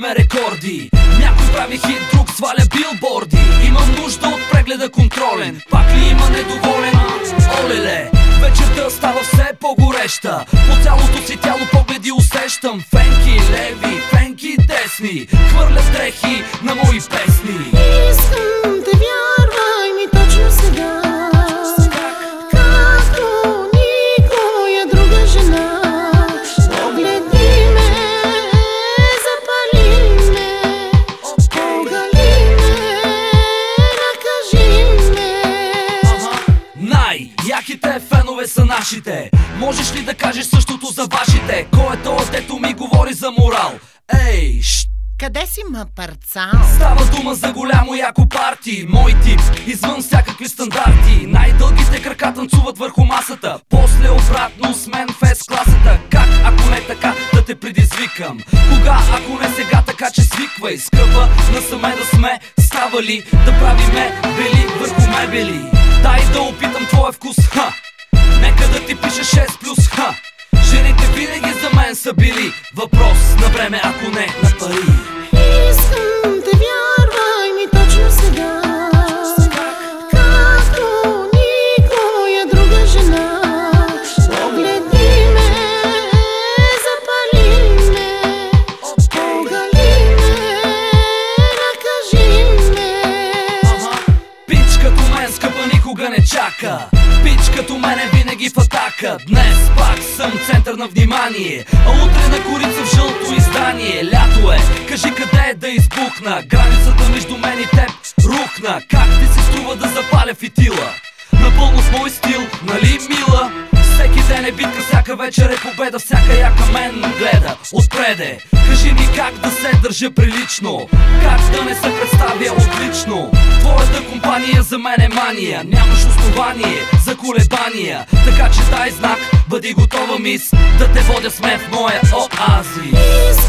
биеме рекорди. Някой прави хит, друг сваля билборди. Имам нужда от прегледа контролен. Пак ли има недоволен? Олеле, вечерта става все по-гореща. По цялото си тяло погледи усещам. Фенки леви, фенки десни, хвърлят дрехи на мои песни. Искам да вярвай ми точно сега, както никоя друга жена. Погледни ме, запали ме, погали ме, накажи ме. Най-яките фенове са нашите. Можеш ли да кажеш същото за вашите? Кой е този, дето ми говори за морал? Ей, Къде си, ма парцал? Става дума за голямо яко парти. Мой тип, извън всякакви стандарти. Най-дългите крака танцуват върху масата. После обратно с мен в S-класата. Как, ако не така, да те предизвикам? Кога, ако не сега, така че свиквай. Скъпа, насаме да сме ставали, да правиме бели върху мебели. Дай да опитам твоя вкус, ха. Нека да ти пиша 6+, ха. Жените винаги за мен са били въпрос на време, ако не на пари. Искам да вярвай ми точно сега, както никоя друга жена. Погледни ме, запали ме, погали ме, накажи ме. Пич като мен, скъпа, никога не чака. Пич като мен е винаги в атака. Днес пак съм център на внимание, а утре на корица в жълто издание. Лято е, кажи къде е да избухна. Границата между мен и теб рухна. Как ти се струва да запаля фитила? Напълно с мой стил, нали мила? Всеки ден е битка, всяка вечер е победа. Всяка яка мен гледа отпреде. Кажи ми как да се държа прилично, как да не се представя отлично. Твоята компания за мен е мания. Нямаш основание за колебания, така че дай знак, бъди готова, мис, да те водя с мен в моя оазис.